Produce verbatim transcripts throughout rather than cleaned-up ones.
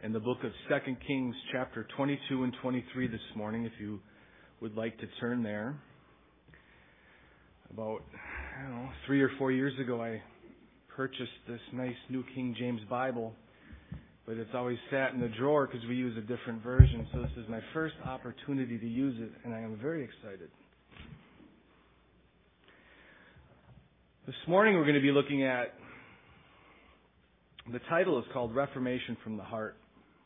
in the book of Second Kings chapter twenty-two and twenty-three this morning, if you would like to turn there. About, I don't know, three or four years ago I purchased this nice New King James Bible, but it's always sat in the drawer because we use a different version, so this is my first opportunity to use it, and I am very excited. This morning we're going to be looking at, the title is called Reformation from the Heart.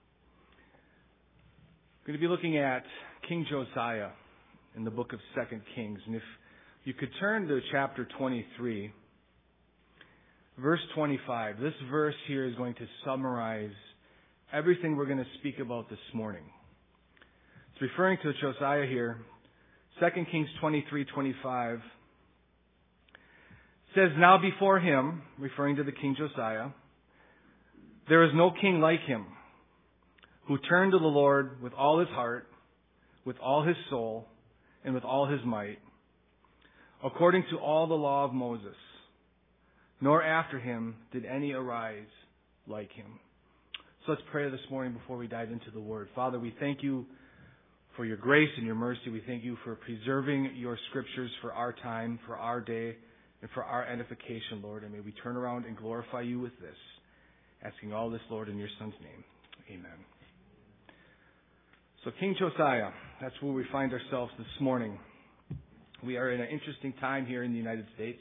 We're going to be looking at King Josiah in the book of Second Kings. And if you could turn to chapter twenty-three, verse twenty-five. This verse here is going to summarize everything we're going to speak about this morning. It's referring to Josiah here. Second Kings twenty-three twenty-five says, "Now before him," referring to the King Josiah, "there is no king like him, who turned to the Lord with all his heart, with all his soul, and with all his might, according to all the law of Moses. Nor after him did any arise like him." So let's pray this morning before we dive into the Word. Father, we thank you for your grace and your mercy. We thank you for preserving your Scriptures for our time, for our day, and for our edification, Lord. And may we turn around and glorify you with this. Asking all this, Lord, in your Son's name. Amen. So King Josiah, that's where we find ourselves this morning. We are in an interesting time here in the United States.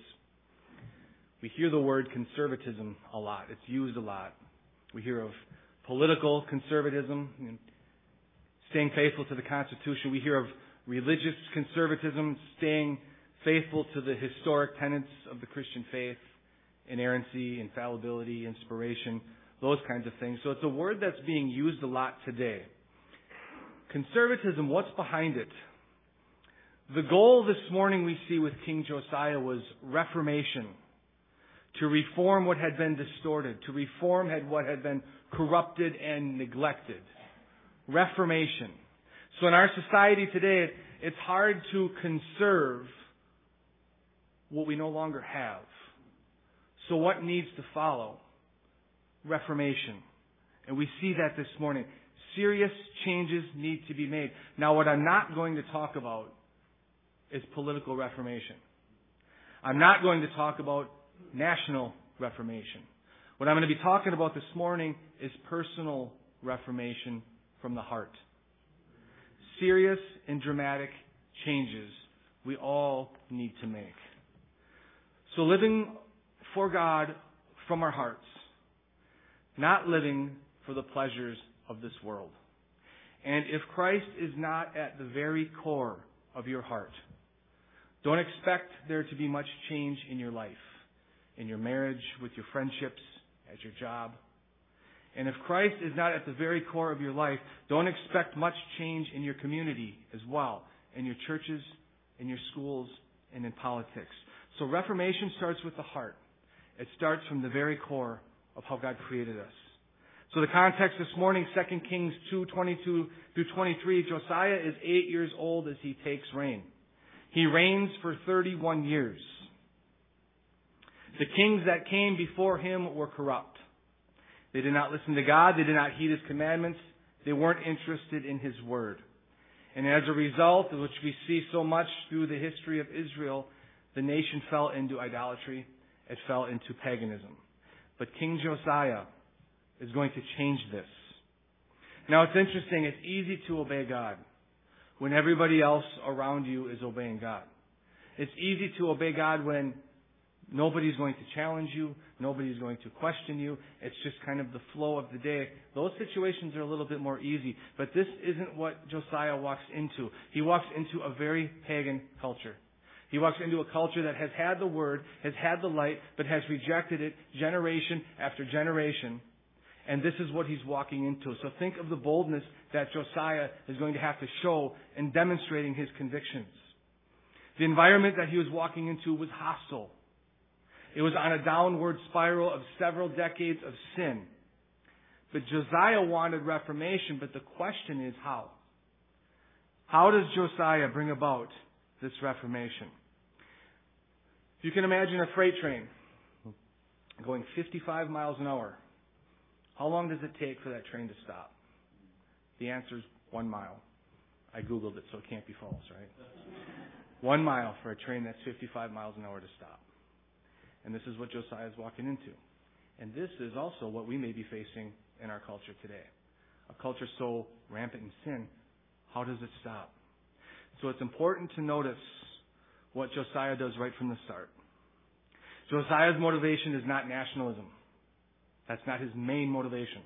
We hear the word conservatism a lot. It's used a lot. We hear of political conservatism, and staying faithful to the Constitution. We hear of religious conservatism, staying faithful to the historic tenets of the Christian faith, inerrancy, infallibility, inspiration, those kinds of things. So it's a word that's being used a lot today. Conservatism, what's behind it? The goal this morning we see with King Josiah was reformation, to reform what had been distorted, to reform what had been corrupted and neglected. Reformation. So in our society today, it's hard to conserve what we no longer have. So what needs to follow? Reformation. And we see that this morning. Serious changes need to be made. Now, what I'm not going to talk about is political reformation. I'm not going to talk about national reformation. What I'm going to be talking about this morning is personal reformation from the heart. Serious and dramatic changes we all need to make. So living for God from our hearts, not living for the pleasures of this world. And if Christ is not at the very core of your heart, don't expect there to be much change in your life, in your marriage, with your friendships, at your job. And if Christ is not at the very core of your life, don't expect much change in your community as well, in your churches, in your schools, and in politics. So reformation starts with the heart. It starts from the very core of how God created us. So the context this morning, Second Kings two twenty-two through twenty-three, Josiah is eight years old as he takes reign. He reigns for thirty-one years. The kings that came before him were corrupt. They did not listen to God. They did not heed his commandments. They weren't interested in his word. And as a result, which we see so much through the history of Israel, the nation fell into idolatry. It fell into paganism. But King Josiah is going to change this. Now it's interesting, it's easy to obey God when everybody else around you is obeying God. It's easy to obey God when nobody's going to challenge you, nobody's going to question you. It's just kind of the flow of the day. Those situations are a little bit more easy, but this isn't what Josiah walks into. He walks into a very pagan culture. He walks into a culture that has had the word, has had the light, but has rejected it generation after generation. And this is what he's walking into. So think of the boldness that Josiah is going to have to show in demonstrating his convictions. The environment that he was walking into was hostile. It was on a downward spiral of several decades of sin. But Josiah wanted reformation, but the question is how? How does Josiah bring about this reformation? If you can imagine a freight train going fifty-five miles an hour How long does it take for that train to stop? The answer is one mile. I Googled it, so it can't be false, right? One mile for a train that's fifty-five miles an hour to stop. And this is what Josiah is walking into. And this is also what we may be facing in our culture today. A culture so rampant in sin, how does it stop? So it's important to notice what Josiah does right from the start. Josiah's motivation is not nationalism. That's not his main motivation.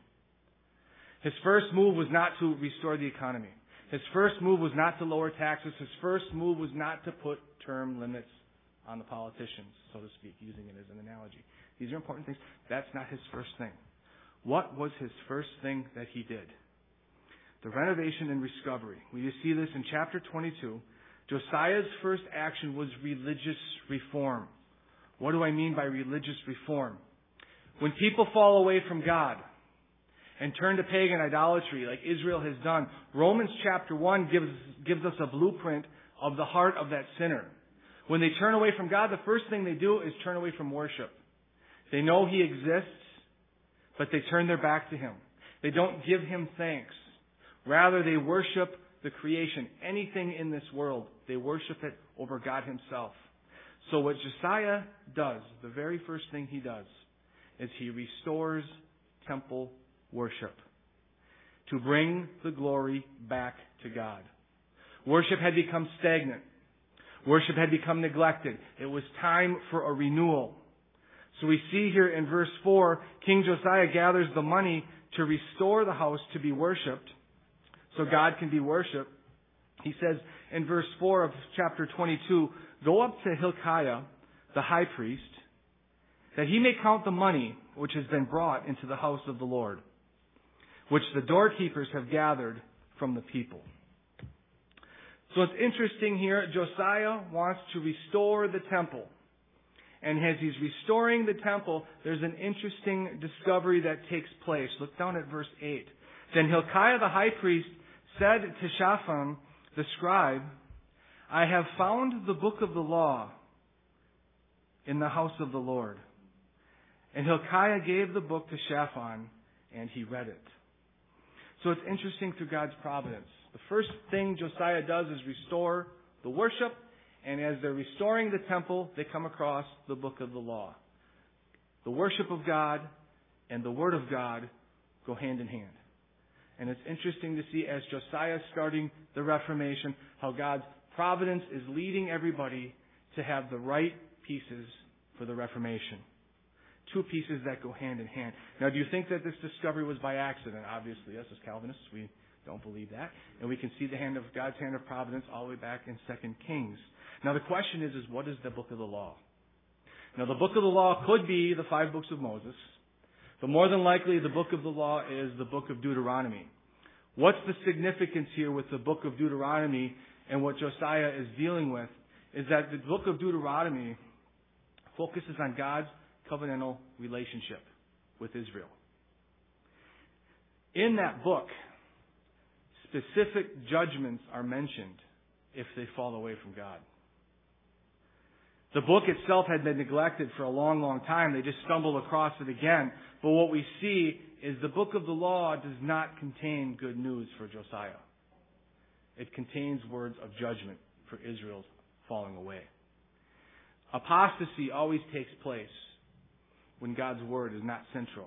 His first move was not to restore the economy. His first move was not to lower taxes. His first move was not to put term limits on the politicians, so to speak, using it as an analogy. These are important things. That's not his first thing. What was his first thing that he did? The renovation and recovery. We see this in chapter twenty-two. Josiah's first action was religious reform. What do I mean by religious reform? When people fall away from God and turn to pagan idolatry like Israel has done, Romans chapter one gives, gives us a blueprint of the heart of that sinner. When they turn away from God, the first thing they do is turn away from worship. They know He exists, but they turn their back to Him. They don't give Him thanks. Rather, they worship the creation, anything in this world. They worship it over God Himself. So what Josiah does, the very first thing he does, is he restores temple worship to bring the glory back to God. Worship had become stagnant. Worship had become neglected. It was time for a renewal. So we see here in verse four, King Josiah gathers the money to restore the house to be worshipped, so God can be worshipped. He says in verse four of chapter twenty-two, "Go up to Hilkiah, the high priest, that he may count the money which has been brought into the house of the Lord, which the doorkeepers have gathered from the people." So it's interesting here, Josiah wants to restore the temple. And as he's restoring the temple, there's an interesting discovery that takes place. Look down at verse eight. "Then Hilkiah the high priest said to Shaphan the scribe, I have found the book of the law in the house of the Lord. And Hilkiah gave the book to Shaphan, and he read it." So it's interesting through God's providence. The first thing Josiah does is restore the worship, and as they're restoring the temple, they come across the book of the law. The worship of God and the Word of God go hand in hand. And it's interesting to see as Josiah is starting the Reformation, how God's providence is leading everybody to have the right pieces for the Reformation. Two pieces that go hand in hand. Now, do you think that this discovery was by accident? Obviously, us as Calvinists, we don't believe that. And we can see the hand of God's hand of providence all the way back in Second Kings. Now, the question is, is what is the book of the law? Now, the book of the law could be the five books of Moses, but more than likely the book of the law is the book of Deuteronomy. What's the significance here with the book of Deuteronomy and what Josiah is dealing with is that the book of Deuteronomy focuses on God's covenantal relationship with Israel. In that book, specific judgments are mentioned if they fall away from God. The book itself had been neglected for a long, long time. They just stumbled across it again. But what we see is the book of the law does not contain good news for Josiah. It contains words of judgment for Israel's falling away. Apostasy always takes place when God's word is not central.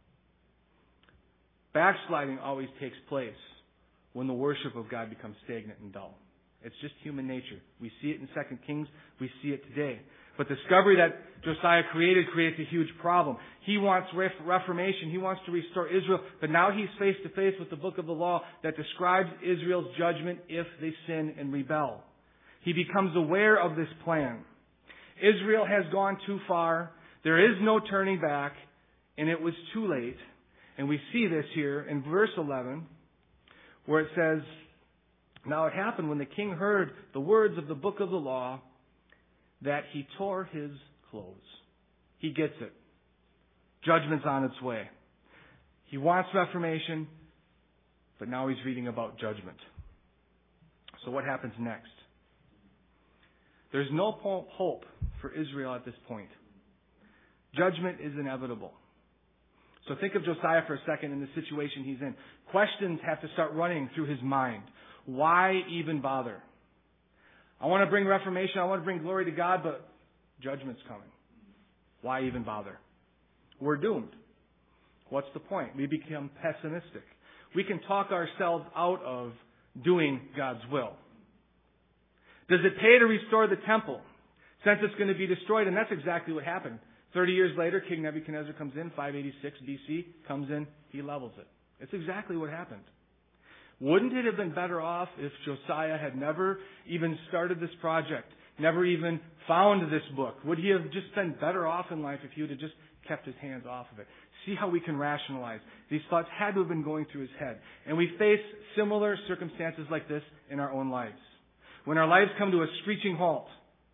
Backsliding always takes place when the worship of God becomes stagnant and dull. It's just human nature. We see it in Second Kings. We see it today. But the discovery that Josiah created creates a huge problem. He wants reformation. He wants to restore Israel. But now he's face to face with the book of the law that describes Israel's judgment if they sin and rebel. He becomes aware of this plan. Israel has gone too far. There is no turning back. And it was too late. And we see this here in verse eleven, where it says, "Now it happened when the king heard the words of the book of the law that he tore his clothes." He gets it. Judgment's on its way. He wants reformation, but now he's reading about judgment. So what happens next? There's no hope for Israel at this point. Judgment is inevitable. So think of Josiah for a second in the situation he's in. Questions have to start running through his mind. Why even bother? I want to bring reformation. I want to bring glory to God, but judgment's coming. Why even bother? We're doomed. What's the point? We become pessimistic. We can talk ourselves out of doing God's will. Does it pay to restore the temple since it's going to be destroyed? And that's exactly what happened. Thirty years later, King Nebuchadnezzar comes in, five eighty-six B C, comes in, he levels it. It's exactly what happened. Wouldn't it have been better off if Josiah had never even started this project, never even found this book? Would he have just been better off in life if he would have just kept his hands off of it? See how we can rationalize. These thoughts had to have been going through his head. And we face similar circumstances like this in our own lives. When our lives come to a screeching halt,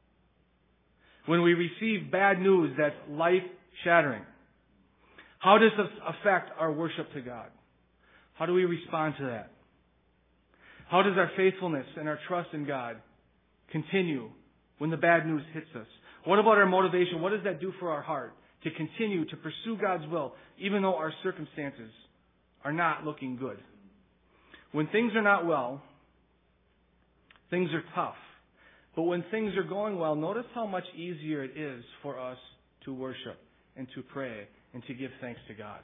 when we receive bad news that's life-shattering, how does this affect our worship to God? How do we respond to that? How does our faithfulness and our trust in God continue when the bad news hits us? What about our motivation? What does that do for our heart to continue to pursue God's will even though our circumstances are not looking good? When things are not well, things are tough. But when things are going well, notice how much easier it is for us to worship and to pray and to give thanks to God.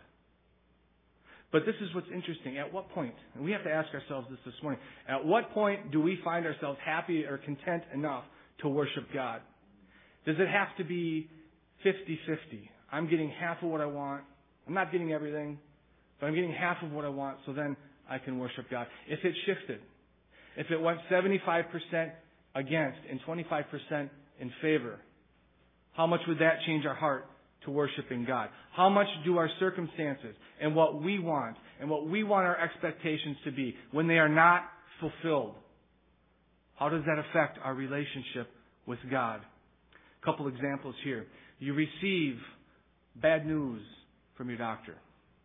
But this is what's interesting. At what point, and we have to ask ourselves this this morning, at what point do we find ourselves happy or content enough to worship God? Does it have to be fifty-fifty? I'm getting half of what I want. I'm not getting everything, but I'm getting half of what I want, so then I can worship God. If it shifted, if it went seventy-five percent against and twenty-five percent in favor, how much would that change our heart to worshiping God? How much do our circumstances and what we want and what we want our expectations to be, when they are not fulfilled, how does that affect our relationship with God? A couple examples here. You receive bad news from your doctor,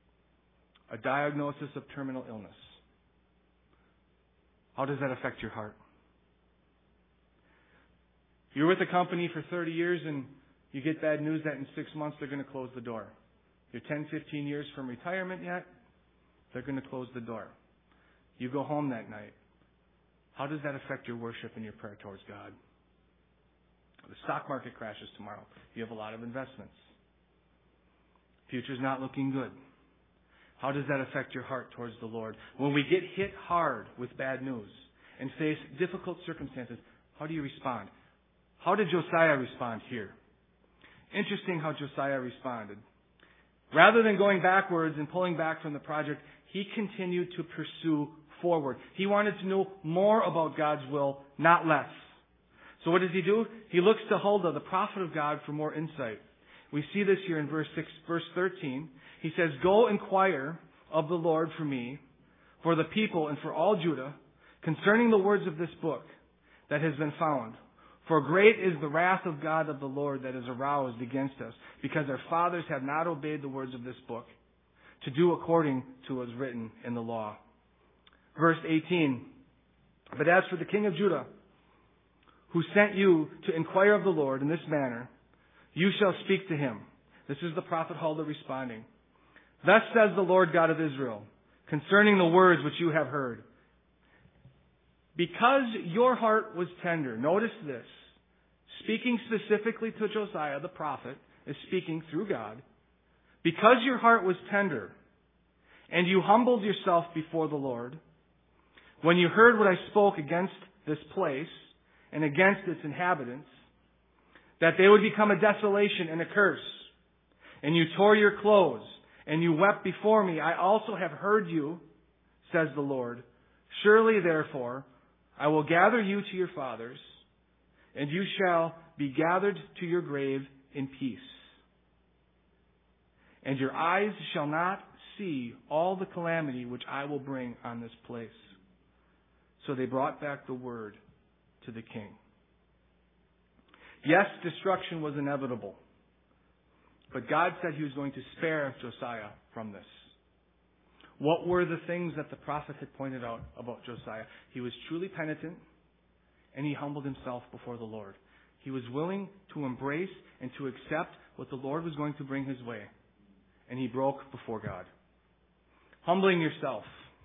a diagnosis of terminal illness. How does that affect your heart? You're with a company for thirty years and you get bad news that in six months they're going to close the door. You're ten, fifteen years from retirement yet, they're going to close the door. You go home that night. How does that affect your worship and your prayer towards God? The stock market crashes tomorrow. You have a lot of investments. Future's not looking good. How does that affect your heart towards the Lord? When we get hit hard with bad news and face difficult circumstances, how do you respond? How did Josiah respond here? Interesting how Josiah responded. Rather than going backwards and pulling back from the project, he continued to pursue forward. He wanted to know more about God's will, not less. So what does he do? He looks to Huldah, the prophet of God, for more insight. We see this here in verse six, verse thirteen. He says, "Go inquire of the Lord for me, for the people, and for all Judah, concerning the words of this book that has been found. For great is the wrath of God of the Lord that is aroused against us, because our fathers have not obeyed the words of this book, to do according to what is written in the law." Verse eighteen, "But as for the king of Judah, who sent you to inquire of the Lord in this manner, you shall speak to him." This is the prophet Huldah responding. "Thus says the Lord God of Israel, concerning the words which you have heard. Because your heart was tender," notice this, speaking specifically to Josiah, the prophet, is speaking through God. "Because your heart was tender, and you humbled yourself before the Lord, when you heard what I spoke against this place and against its inhabitants, that they would become a desolation and a curse, and you tore your clothes, and you wept before me, I also have heard you, says the Lord. Surely, therefore, I will gather you to your fathers, and you shall be gathered to your grave in peace. And your eyes shall not see all the calamity which I will bring on this place." So they brought back the word to the king. Yes, destruction was inevitable. But God said he was going to spare Josiah from this. What were the things that the prophet had pointed out about Josiah? He was truly penitent, and he humbled himself before the Lord. He was willing to embrace and to accept what the Lord was going to bring his way. and he broke before God. Humbling yourself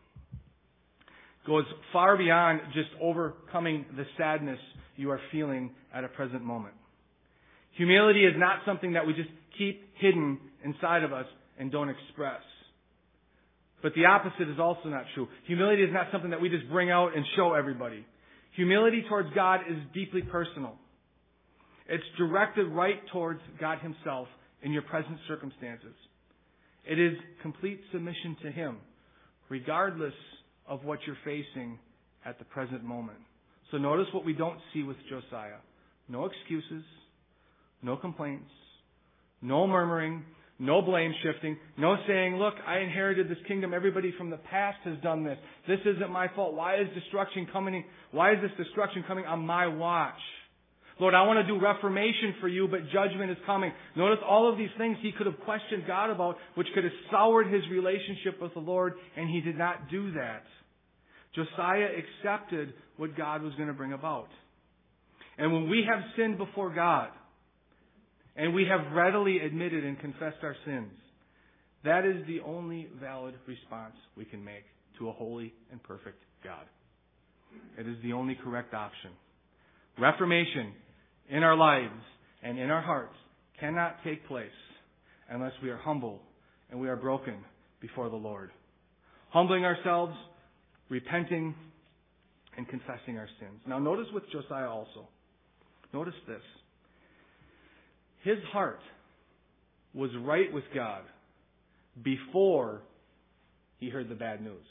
goes far beyond just overcoming the sadness you are feeling at a present moment. Humility is not something that we just keep hidden inside of us and don't express. But the opposite is also not true. Humility is not something that we just bring out and show everybody. Humility towards God is deeply personal. It's directed right towards God Himself in your present circumstances. It is complete submission to Him, regardless of what you're facing at the present moment. So notice what we don't see with Josiah. No excuses, no complaints, no murmuring, no blame shifting, no saying, look, I inherited this kingdom. Everybody from the past has done this. This isn't my fault. Why is destruction coming? Why is this destruction coming on my watch? Lord, I want to do reformation for you, but judgment is coming. Notice all of these things he could have questioned God about, which could have soured his relationship with the Lord, and he did not do that. Josiah accepted what God was going to bring about. And when we have sinned before God, and we have readily admitted and confessed our sins, that is the only valid response we can make to a holy and perfect God. It is the only correct option. Reformation in our lives and in our hearts cannot take place unless we are humble and we are broken before the Lord. Humbling ourselves, repenting, and confessing our sins. Now notice with Josiah also. Notice this. His heart was right with God before he heard the bad news.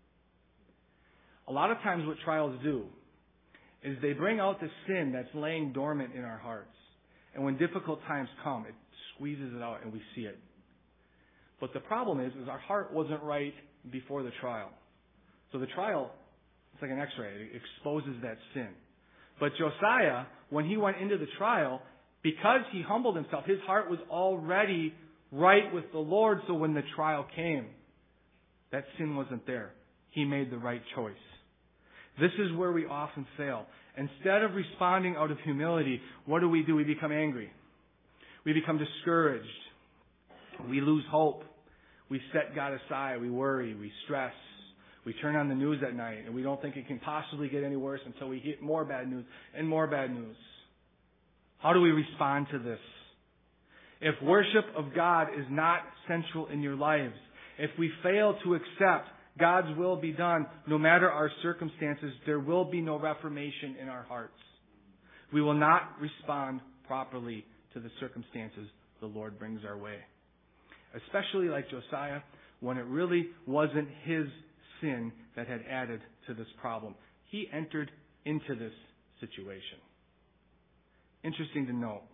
A lot of times what trials do is they bring out the sin that's laying dormant in our hearts. And when difficult times come, it squeezes it out and we see it. But the problem is, is our heart wasn't right before the trial. So the trial, it's like an x-ray. It exposes that sin. But Josiah, when he went into the trial, because he humbled himself, his heart was already right with the Lord. So when the trial came, that sin wasn't there. He made the right choice. This is where we often fail. Instead of responding out of humility, what do we do? We become angry. We become discouraged. We lose hope. We set God aside. We worry. We stress. We turn on the news at night and we don't think it can possibly get any worse until we hit more bad news and more bad news. How do we respond to this? If worship of God is not central in your lives, if we fail to accept God's will be done, no matter our circumstances, there will be no reformation in our hearts. We will not respond properly to the circumstances the Lord brings our way. Especially like Josiah, when it really wasn't his sin that had added to this problem. He entered into this situation. Interesting to note.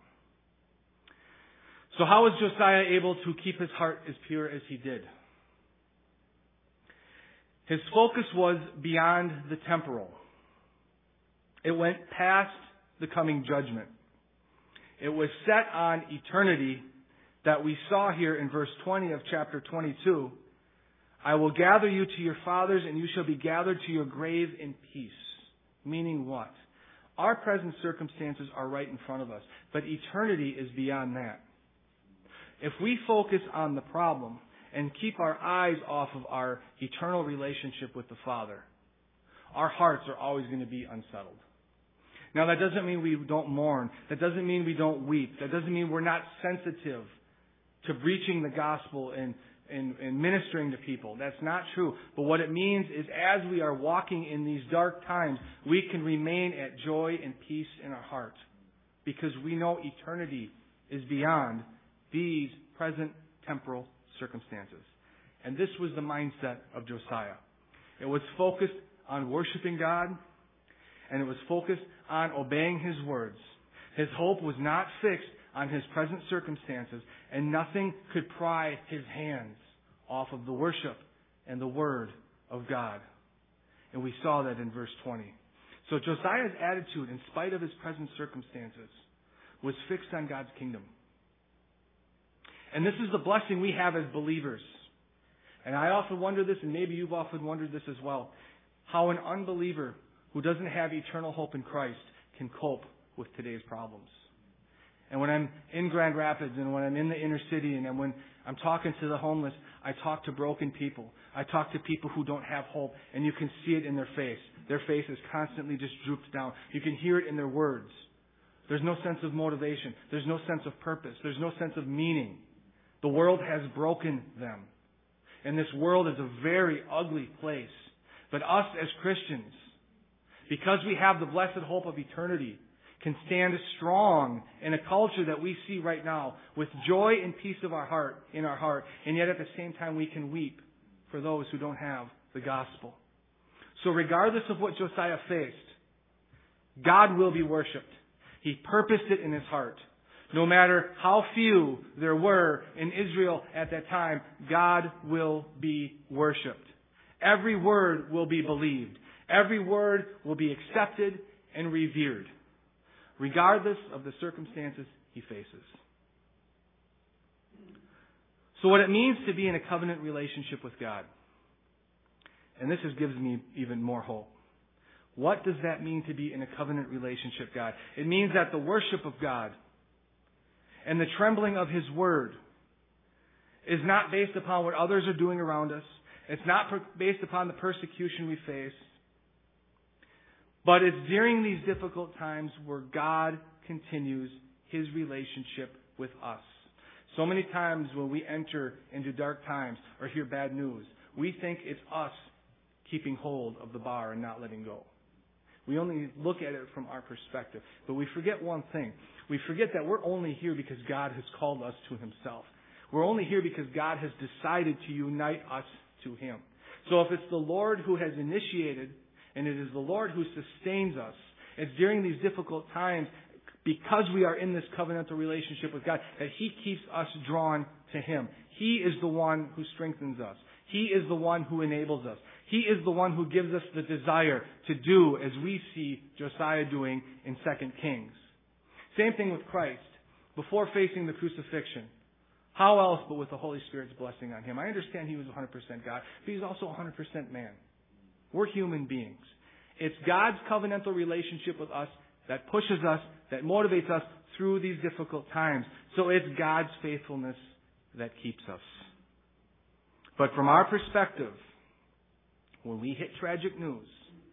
So how was Josiah able to keep his heart as pure as he did? His focus was beyond the temporal. It went past the coming judgment. It was set on eternity that we saw here in verse twenty of chapter twenty-two. I will gather you to your fathers, and you shall be gathered to your grave in peace. Meaning what? Our present circumstances are right in front of us, but eternity is beyond that. If we focus on the problem and keep our eyes off of our eternal relationship with the Father, our hearts are always going to be unsettled. Now, that doesn't mean we don't mourn. That doesn't mean we don't weep. That doesn't mean we're not sensitive to preaching the gospel and, and, and ministering to people. That's not true. But what it means is as we are walking in these dark times, we can remain at joy and peace in our heart because we know eternity is beyond these present temporal circumstances. And this was the mindset of Josiah. It was focused on worshiping God, and it was focused on obeying His words. His hope was not fixed on his present circumstances, and nothing could pry his hands off of the worship and the Word of God. And we saw that in verse twenty. So Josiah's attitude, in spite of his present circumstances, was fixed on God's kingdom. And this is the blessing we have as believers. And I often wonder this, and maybe you've often wondered this as well, how an unbeliever who doesn't have eternal hope in Christ can cope with today's problems. And when I'm in Grand Rapids and when I'm in the inner city and when I'm talking to the homeless, I talk to broken people. I talk to people who don't have hope, and you can see it in their face. Their face is constantly just drooped down. You can hear it in their words. There's no sense of motivation. There's no sense of purpose. There's no sense of meaning. The world has broken them. And this world is a very ugly place. But us as Christians, because we have the blessed hope of eternity, can stand strong in a culture that we see right now with joy and peace of our heart, in our heart, and yet at the same time we can weep for those who don't have the gospel. So regardless of what Josiah faced, God will be worshipped. He purposed it in his heart. No matter how few there were in Israel at that time, God will be worshipped. Every word will be believed. Every word will be accepted and revered, regardless of the circumstances he faces. So what it means to be in a covenant relationship with God, and this just gives me even more hope. What does that mean to be in a covenant relationship with God? It means that the worship of God and the trembling of His Word is not based upon what others are doing around us. It's not per- based upon the persecution we face. But it's during these difficult times where God continues His relationship with us. So many times when we enter into dark times or hear bad news, we think it's us keeping hold of the bar and not letting go. We only look at it from our perspective. But we forget one thing. We forget that we're only here because God has called us to Himself. We're only here because God has decided to unite us to Him. So if it's the Lord who has initiated, and it is the Lord who sustains us, it's during these difficult times, because we are in this covenantal relationship with God, that He keeps us drawn to Him. He is the one who strengthens us. He is the one who enables us. He is the one who gives us the desire to do as we see Josiah doing in Second Kings. Same thing with Christ. Before facing the crucifixion, how else but with the Holy Spirit's blessing on Him? I understand He was one hundred percent God, but He's also one hundred percent man. We're human beings. It's God's covenantal relationship with us that pushes us, that motivates us through these difficult times. So it's God's faithfulness that keeps us. But from our perspective, when we hit tragic news,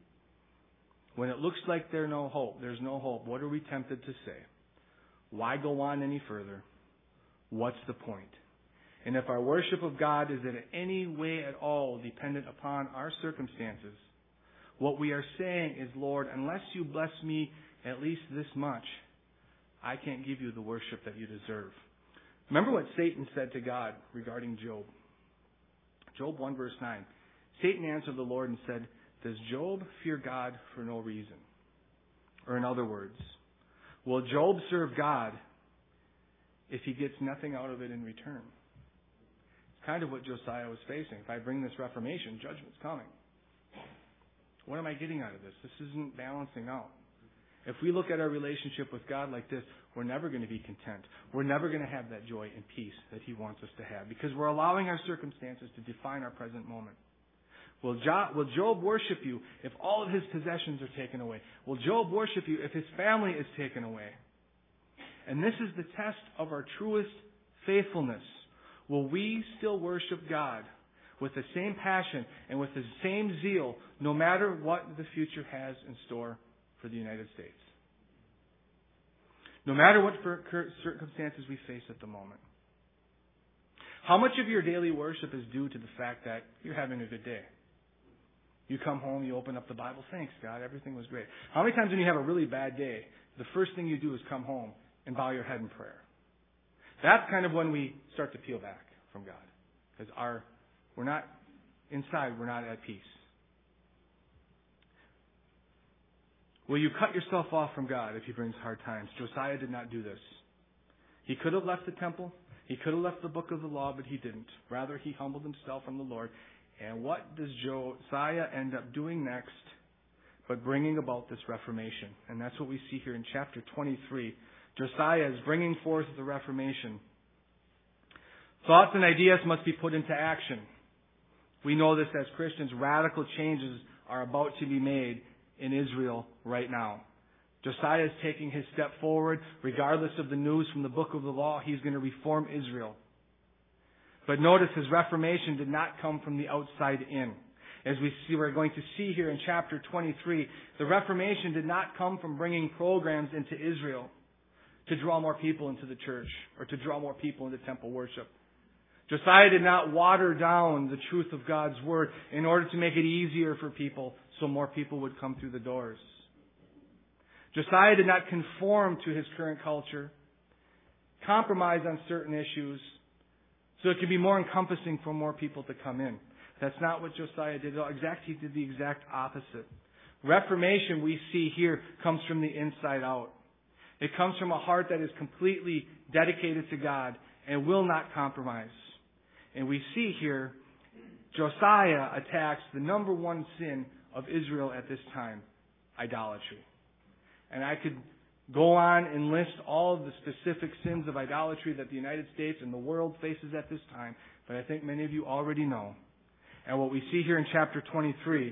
when it looks like there's no hope, there's no hope, what are we tempted to say? Why go on any further? What's the point? And if our worship of God is in any way at all dependent upon our circumstances, what we are saying is, Lord, unless you bless me at least this much, I can't give you the worship that you deserve. Remember what Satan said to God regarding Job. Job one verse nine. Satan answered the Lord and said, does Job fear God for no reason? Or in other words, will Job serve God if he gets nothing out of it in return? It's kind of what Josiah was facing. If I bring this reformation, judgment's coming. What am I getting out of this? This isn't balancing out. If we look at our relationship with God like this, we're never going to be content. We're never going to have that joy and peace that He wants us to have because we're allowing our circumstances to define our present moment. Will Job, will Job worship you if all of his possessions are taken away? Will Job worship you if his family is taken away? And this is the test of our truest faithfulness. Will we still worship God with the same passion and with the same zeal no matter what the future has in store for the United States? No matter what circumstances we face at the moment. How much of your daily worship is due to the fact that you're having a good day? You come home, you open up the Bible, thanks God, everything was great. How many times when you have a really bad day, the first thing you do is come home and bow your head in prayer? That's kind of when we start to peel back from God. Because our we're not inside, we're not at peace. Will you cut yourself off from God if He brings hard times? Josiah did not do this. He could have left the temple. He could have left the book of the law, but he didn't. Rather, he humbled himself from the Lord. And what does Josiah end up doing next but bringing about this reformation? And that's what we see here in chapter twenty-three. Josiah is bringing forth the reformation. Thoughts and ideas must be put into action. We know this as Christians. Radical changes are about to be made in Israel right now. Josiah is taking his step forward. Regardless of the news from the book of the law, he's going to reform Israel. But notice his reformation did not come from the outside in. As we see, we're going to see here in chapter twenty-three, the Reformation did not come from bringing programs into Israel to draw more people into the church or to draw more people into temple worship. Josiah did not water down the truth of God's Word in order to make it easier for people so more people would come through the doors. Josiah did not conform to his current culture, compromise on certain issues, so it could be more encompassing for more people to come in. That's not what Josiah did. Exactly, he did the exact opposite. Reformation, we see here, comes from the inside out. It comes from a heart that is completely dedicated to God and will not compromise. And we see here, Josiah attacks the number one sin of Israel at this time, idolatry. And I could go on and list all of the specific sins of idolatry that the United States and the world faces at this time, but I think many of you already know. And what we see here in chapter twenty-three,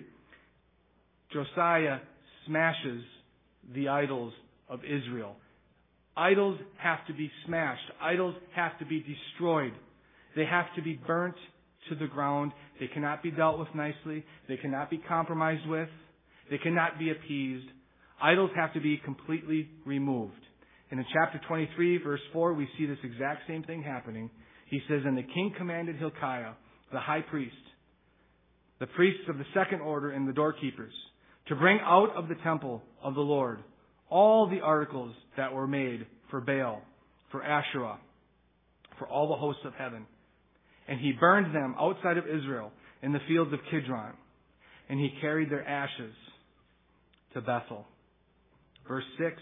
Josiah smashes the idols of Israel. Idols have to be smashed. Idols have to be destroyed. They have to be burnt to the ground. They cannot be dealt with nicely. They cannot be compromised with. They cannot be appeased. Idols have to be completely removed. And in chapter twenty-three, verse four, we see this exact same thing happening. He says, "And the king commanded Hilkiah, the high priest, the priests of the second order and the doorkeepers, to bring out of the temple of the Lord all the articles that were made for Baal, for Asherah, for all the hosts of heaven. And he burned them outside of Israel in the fields of Kidron. And he carried their ashes to Bethel." Verse six,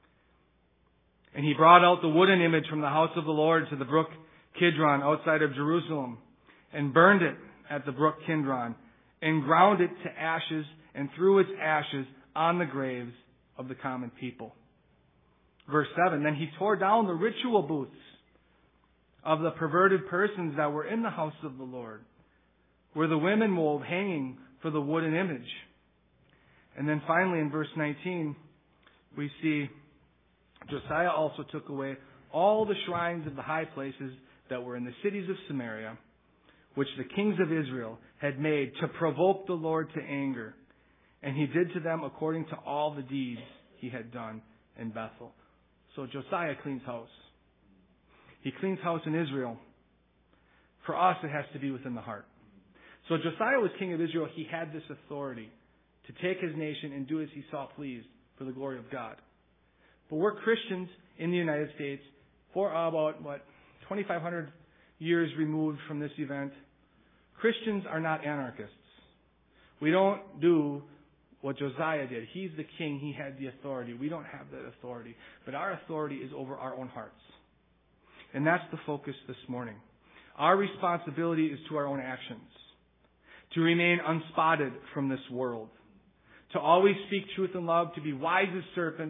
"And he brought out the wooden image from the house of the Lord to the brook Kidron outside of Jerusalem, and burned it at the brook Kidron, and ground it to ashes, and threw its ashes on the graves of the common people." Verse seven, "Then he tore down the ritual booths of the perverted persons that were in the house of the Lord, where the women wove hanging for the wooden image." And then finally in verse nineteen, we see Josiah also took away all the shrines of the high places that were in the cities of Samaria, which the kings of Israel had made to provoke the Lord to anger. And he did to them according to all the deeds he had done in Bethel. So Josiah cleans house. He cleans house in Israel. For us, it has to be within the heart. So Josiah was king of Israel. He had this authority to take his nation and do as he saw pleased for the glory of God. But we're Christians in the United States for about, what, twenty-five hundred years removed from this event. Christians are not anarchists. We don't do what Josiah did. He's the king. He had the authority. We don't have that authority. But our authority is over our own hearts. And that's the focus this morning. Our responsibility is to our own actions. To remain unspotted from this world. To always speak truth in love. To be wise as serpents.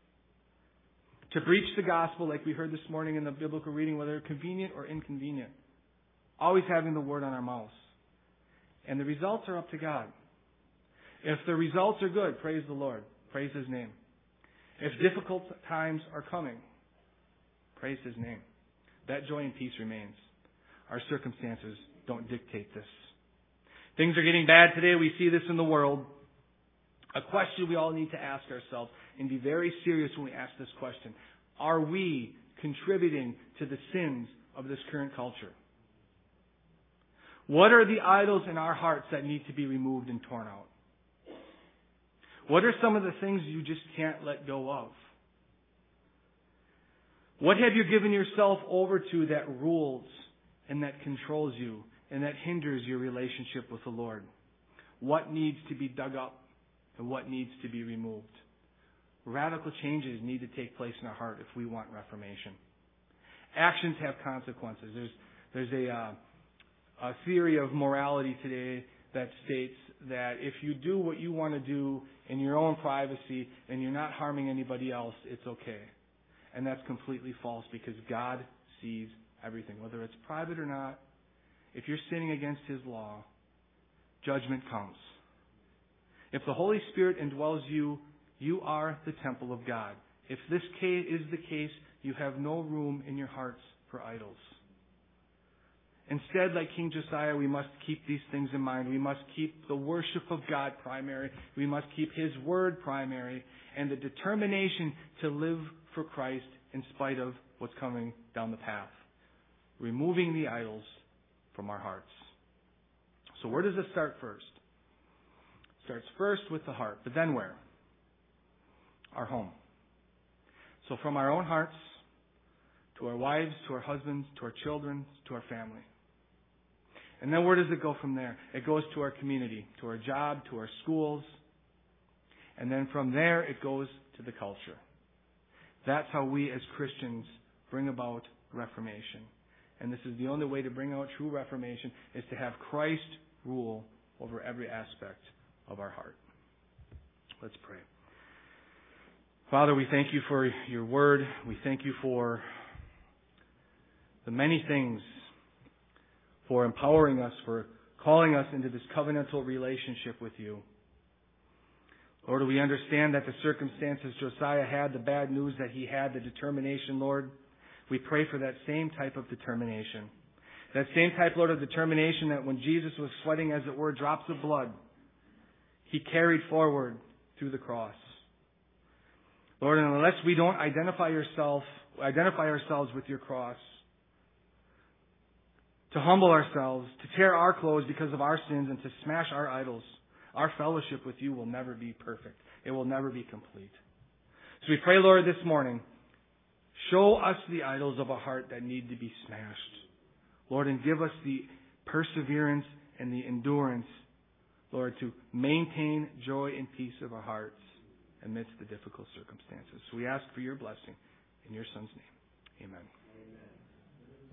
To preach the gospel like we heard this morning in the biblical reading, whether convenient or inconvenient. Always having the word on our mouths. And the results are up to God. If the results are good, praise the Lord. Praise His name. If difficult times are coming, praise His name. That joy and peace remains. Our circumstances don't dictate this. Things are getting bad today. We see this in the world. A question we all need to ask ourselves and be very serious when we ask this question. Are we contributing to the sins of this current culture? What are the idols in our hearts that need to be removed and torn out? What are some of the things you just can't let go of? What have you given yourself over to that rules and that controls you and that hinders your relationship with the Lord? What needs to be dug up and what needs to be removed? Radical changes need to take place in our heart if we want reformation. Actions have consequences. There's there's a uh, a theory of morality today that states that if you do what you want to do in your own privacy and you're not harming anybody else, it's okay. And that's completely false because God sees everything, whether it's private or not. If you're sinning against His law, judgment comes. If the Holy Spirit indwells you You are the temple of God. If this case is the case, you have no room in your hearts for idols. Instead, like King Josiah, we must keep these things in mind. We must keep the worship of God primary. We must keep His Word primary. And the determination to live for Christ in spite of what's coming down the path. Removing the idols from our hearts. So where does it start first? It starts first with the heart. But then where? Our home. So from our own hearts, to our wives, to our husbands, to our children, to our family. And then where does it go from there? It goes to our community, to our job, to our schools. And then from there it goes to the culture. That's how we as Christians bring about reformation. And this is the only way to bring out true reformation, is to have Christ rule over every aspect of our heart. Let's pray. Father, we thank you for your word. We thank you for the many things, for empowering us, for calling us into this covenantal relationship with you. Lord, we understand that the circumstances Josiah had, the bad news that he had, the determination, Lord, we pray for that same type of determination. That same type, Lord, of determination that when Jesus was sweating, as it were, drops of blood, He carried forward through the cross. Lord, and unless we don't identify yourself, identify ourselves with your cross, to humble ourselves, to tear our clothes because of our sins, and to smash our idols, our fellowship with you will never be perfect. It will never be complete. So we pray, Lord, this morning, show us the idols of a heart that need to be smashed. Lord, and give us the perseverance and the endurance, Lord, to maintain joy and peace of our hearts amidst the difficult circumstances. So we ask for your blessing in your Son's name. Amen.